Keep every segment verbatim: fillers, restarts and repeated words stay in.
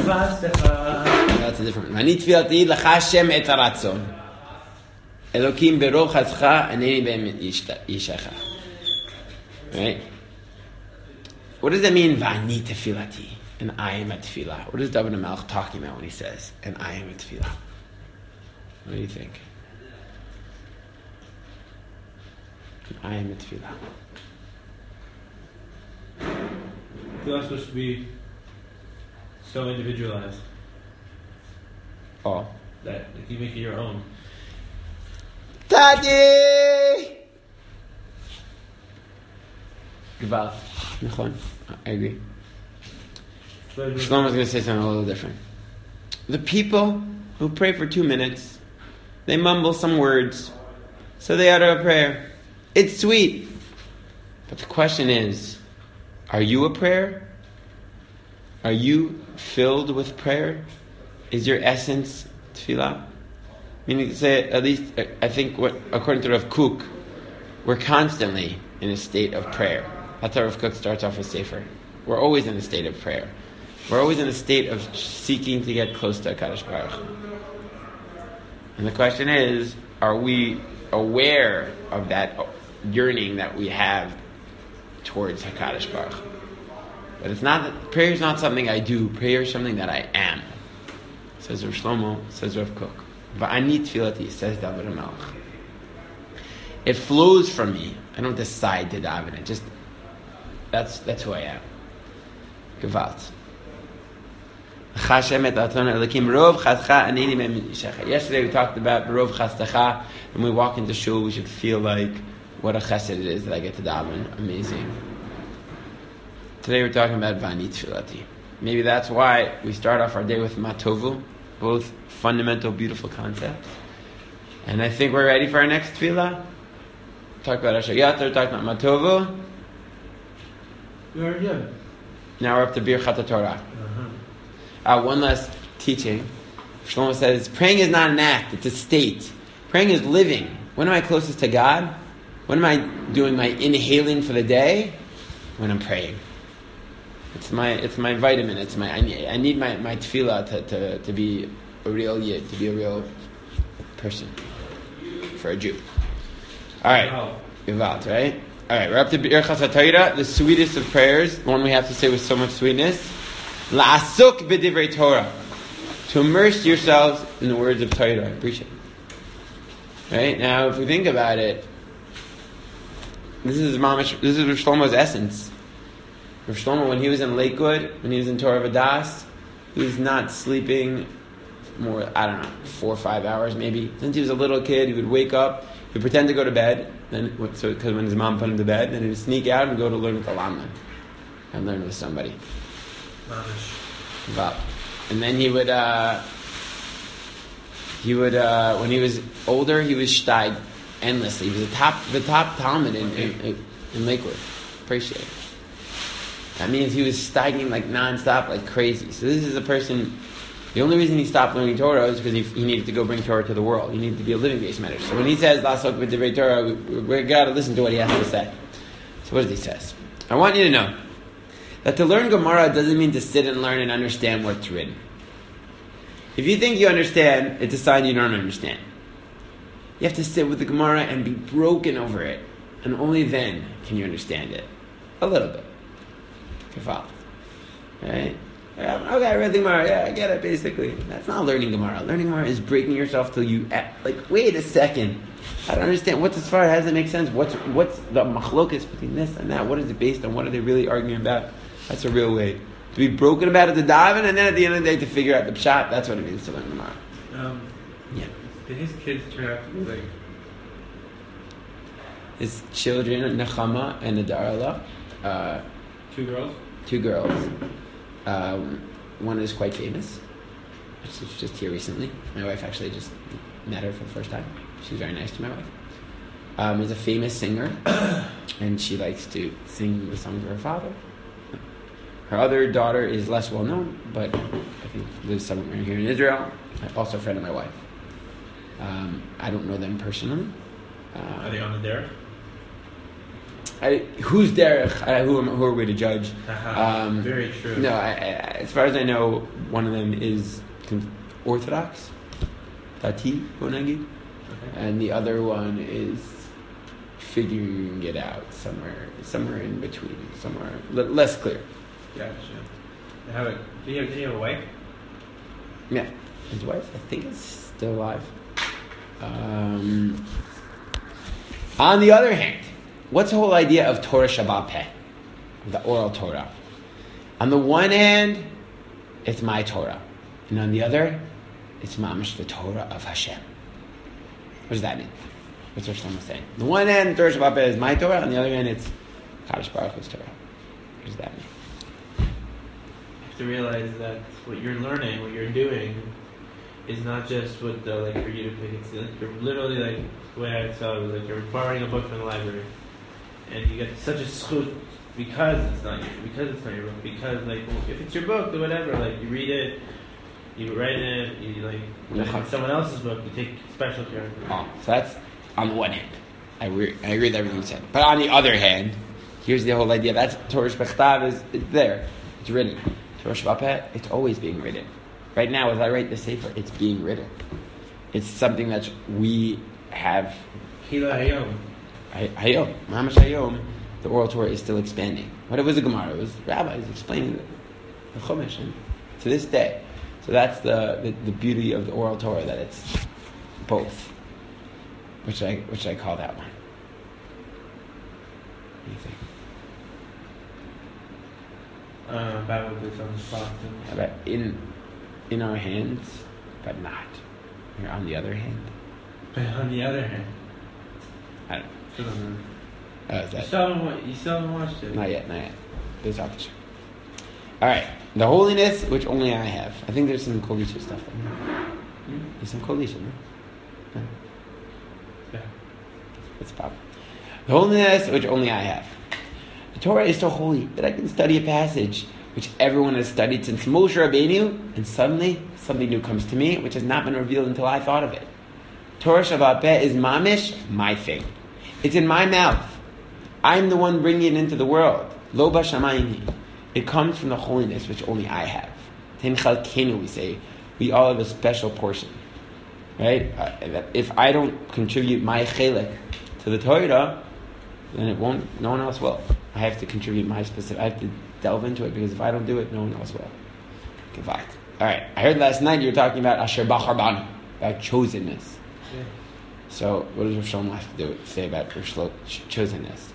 That's a different one. Ani tefilati lecha Hashem et haratzon. Elokim berov chatzcha aneni be'emet yishecha. Right? What does that mean? V'ani tefilati. And I am a tefillah. What is David HaMelech talking about when he says, and I am a tefillah? What do you think? And I am a tefillah. Tefillah is supposed to be so individualized. Oh. That if you make it your own. Daddy! Gewalt. I agree. Shlomo's going to say something a little different. The people who pray for two minutes, they mumble some words, so they utter a prayer. It's sweet. But the question is, are you a prayer? Are you filled with prayer? Is your essence tefillah? Meaning to say, at least, I think, what according to Rav Kook, we're constantly in a state of prayer. That's how Rav Kook starts off with Sefer. We're always in a state of prayer. We're always in a state of seeking to get close to HaKadosh Baruch Hu. And the question is, are we aware of that yearning that we have towards HaKadosh Baruch Hu? But it's not that, prayer is not something I do. Prayer is something that I am. Says Rav Shlomo, says Rav Kook. Va'ani tefilati, says David HaMelech. It flows from me. I don't decide to daven it. Just that's that's who I am. Gewalt. Yesterday we talked about Berov Chastacha. When we walk into shul, we should feel like what a chesed it is that I get to daven. Amazing. Today we're talking about Va'ani tefilati. Maybe that's why we start off our day with Matovu, both fundamental, beautiful concepts. And I think we're ready for our next tefillah. Talk about Asher Yater, talk about Matovu. Yeah. Now we're up to Birchat Torah. Uh-huh. Uh, one last teaching. Shlomo says, praying is not an act, it's a state. Praying is living. When am I closest to God? When am I doing my inhaling for the day? When I'm praying. It's my it's my vitamin. It's my I need, I need my, my tefillah to, to, to be a real yid, to be a real person. For a Jew. Alright. Gewalt, right? Alright, we're up to Birchas HaTorah, the sweetest of prayers, the one we have to say with so much sweetness. La'asuk b'divrei Torah. To immerse yourselves in the words of Torah. I appreciate it. Right? Now, if we think about it, this is Mamash, this is Rav Shlomo's essence. Rav Shlomo, when he was in Lakewood, when he was in Torah Vadas, he was not sleeping more, I don't know, four or five hours maybe. Since he was a little kid, he would wake up, he would pretend to go to bed, then so because when his mom put him to bed, then he would sneak out and go to learn with the Lama and learn with somebody. Wow. And then he would, uh, he would, uh, when he was older, he was shtayg endlessly. He was the top, the top Talmud in, in, in Lakewood. Appreciate it. That means he was staggering like non-stop, like crazy. So this is a person, the only reason he stopped learning Torah is because he, he needed to go bring Torah to the world. He needed to be a living base matter. So when he says, Lasok b'divrei Torah, we, we, we got to listen to what he has to say. So what does he say? I want you to know that to learn Gemara doesn't mean to sit and learn and understand what's written. If you think you understand, it's a sign you don't understand. You have to sit with the Gemara and be broken over it. And only then can you understand it. A little bit. Kefal. Right? Okay, I read the Gemara. Yeah, I get it, basically. That's not learning Gemara. Learning Gemara is breaking yourself till you, like, wait a second. I don't understand. What's as far? How does it make sense? What's what's the machlokas between this and that? What is it based on? What are they really arguing about? That's a real way. To be broken about it, to dive in, and then at the end of the day to figure out the pshat. That's what it means to learn Gemara. Um, yeah. Did his kids turn out to be like... His children, Nechama and Nadarala. Uh, two girls? Two girls. Um, one is quite famous. She's just here recently. My wife actually just met her for the first time. She's very nice to my wife. Um, is a famous singer, and she likes to sing the songs of her father. Her other daughter is less well known, but I think lives somewhere here in Israel. Also a friend of my wife. Um, I don't know them personally. Uh, Are they on the dare? I, who's derech? I, who, am, who are we to judge? Uh-huh. Um, Very true. No, I, I, as far as I know, one of them is Orthodox, Dati, Bonagi, Okay. and the other one is figuring it out somewhere, somewhere in between, somewhere l- less clear. Gotcha. Have a, do you have, do you have a wife? Yeah, his wife, I think, is still alive. Um, on the other hand, what's the whole idea of Torah Shabbat Peh, the oral Torah? On the one hand, it's my Torah, and on the other, it's mamish the Torah of Hashem. What does that mean? What's Rosh Hashanah saying? On the one hand, Torah Shabbat Peh is my Torah. On the other hand, it's Kadosh Baruch Hu's Torah. What does that mean? You have to realize that what you're learning, what you're doing, is not just what the, like for you to pick. It's like you're literally like the way I saw it was like you're borrowing a book from the library, and you get such a schut because it's not your because it's not your book. Because like well, if it's your book, then whatever. Like you read it, you write it, you like if it's someone else's book, you take special care of it. Oh, so that's on the one hand. I agree, I agree with everything you said. But on the other hand, here's the whole idea. That's Torah Shebechtav is it's there. It's written. Torah Shabbat Peh, it's always being written. Right now, as I write the Sefer, it's being written. It's something that we have. Hila Hayom. Hayom. Mamash Hayom, the oral Torah is still expanding. But it was a Gemara. It was rabbis explaining the, the Chumash. And to this day. So that's the, the, the beauty of the oral Torah, that it's both. Which I which I call that one. What do you think? Uh, bad with this on the spot. How about in in our hands, but not. You're on the other hand. But on the other hand, I don't know. still don't know. Oh, is You that? still haven't, wa- you still haven't watched it. Not yet, not yet. There's after show. All right, the holiness which only I have. I think there's some Kolisha stuff in here. Hmm? There's some Kolisha, no? No? Yeah. What's the problem? The holiness which only I have. The Torah is so holy that I can study a passage which everyone has studied since Moshe Rabbeinu, and suddenly something new comes to me which has not been revealed until I thought of it. Torah Shabbat Peh is mamish, my thing. It's in my mouth. I'm the one bringing it into the world. Lo b'shamayim. It comes from the holiness which only I have. Ten chalkenu, we say. We all have a special portion. Right? Uh, if I don't contribute my chelek to the Torah, then it won't, no one else will. I have to contribute my specific, I have to delve into it, because if I don't do it, no one else will. Gewalt. Alright, I heard last night you were talking about Asher Bachar Banu, about chosenness. Yeah. So, what does Rosh Hashanah have to do say about Rosh Hashanah chosenness?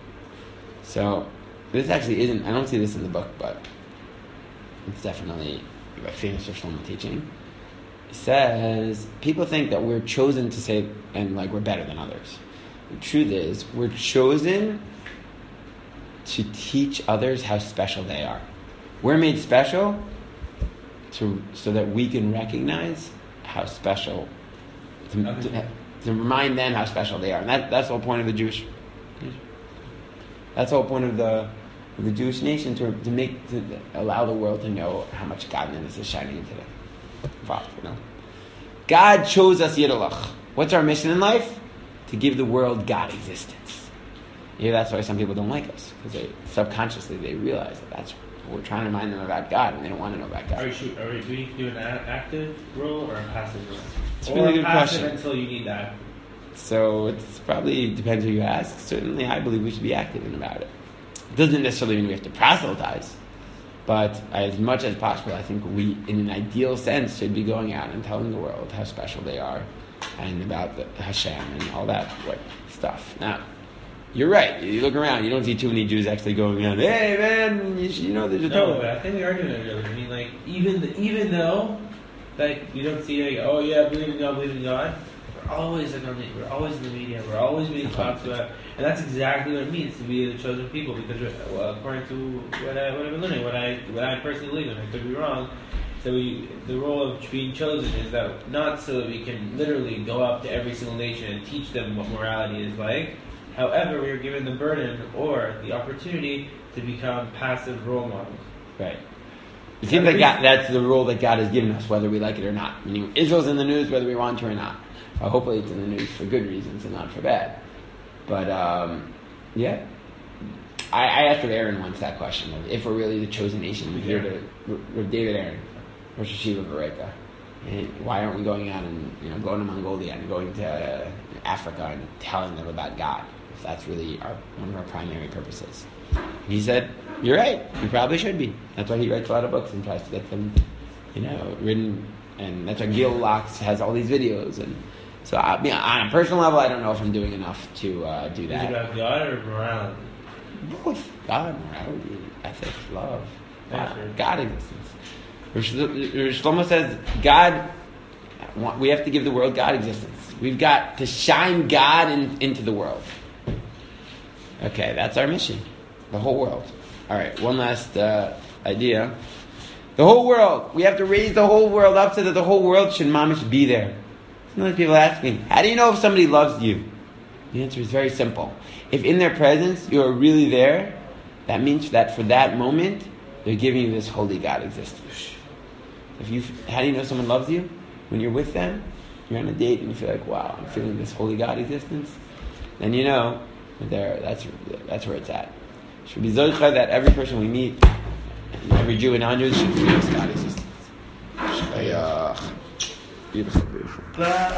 So, this actually isn't, I don't see this in the book, but it's definitely a famous Rosh Hashanah teaching. It says, people think that we're chosen to say, and like we're better than others. The truth is, we're chosen to teach others how special they are. We're made special to so that we can recognize how special, to, to, to remind them how special they are. And that, that's the whole point of the Jewish, that's the whole point of the of the Jewish nation, to to make to allow the world to know how much godliness is shining into them. You know, God chose us Yiddelach. What's our mission in life? To give the world God existence. Yeah, that's why some people don't like us, because they subconsciously they realize that that's we're trying to remind them about God, and they don't want to know about God. Are we, should, are we, do we need to do an a- active role or a passive role? It's a or really good passive question. until you need that. So it's probably depends who you ask. Certainly, I believe we should be active in about it. It doesn't necessarily mean we have to proselytize, but as much as possible, I think we, in an ideal sense, should be going out and telling the world how special they are, and about the Hashem and all that what stuff. Now, you're right. You look around, you don't see too many Jews actually going around, hey man, you, should, you know there's a No, Torah. but I think we are doing it really. I mean, like, even the, even though, like, you don't see, like, oh yeah, believe in God, believe in God. We're always like on the, we're always in the media. We're always being talked about, and that's exactly what it means to be the chosen people. Because, we're, well, according to what I what I've been learning, what I what I personally believe in, I could be wrong. So we, the role of being chosen is that not so that we can literally go up to every single nation and teach them what morality is like. However, we are given the burden or the opportunity to become passive role models. Right. It seems like God, that's the role that God has given us, whether we like it or not. Meaning, Israel's in the news whether we want to or not. Well, hopefully it's in the news for good reasons and not for bad. But, um, yeah, I, I asked Rav Aaron once that question: of if we're really the chosen nation. We hear to Rav David Aaron, Rosh Hashiva Bereka. And why aren't we going out and you know going to Mongolia and going to uh, Africa and telling them about God? If that's really our one of our primary purposes. And he said, "You're right. We probably should be." That's why he writes a lot of books and tries to get them, you know, written. And that's why Gil Locks has all these videos. And so, I mean, on a personal level, I don't know if I'm doing enough to uh, do that. Is it about God or morality? Both. God, morality, ethics, love, That's God, right. God existence. Rosh Shlomo says, God, we have to give the world God existence. We've got to shine God in, into the world. Okay, that's our mission. The whole world. All right, one last uh, idea. The whole world. We have to raise the whole world up so that the whole world should mamish be there. Sometimes people ask me, how do you know if somebody loves you? The answer is very simple. If in their presence you are really there, that means that for that moment, they're giving you this holy God existence. If you, how do you know someone loves you? When you're with them, you're on a date and you feel like, wow, I'm feeling this holy God existence. Then you know that there. That's that's where it's at. Should be zochah that every person we meet, and every Jew and non-Jew should feel this God existence. Beautiful, beautiful.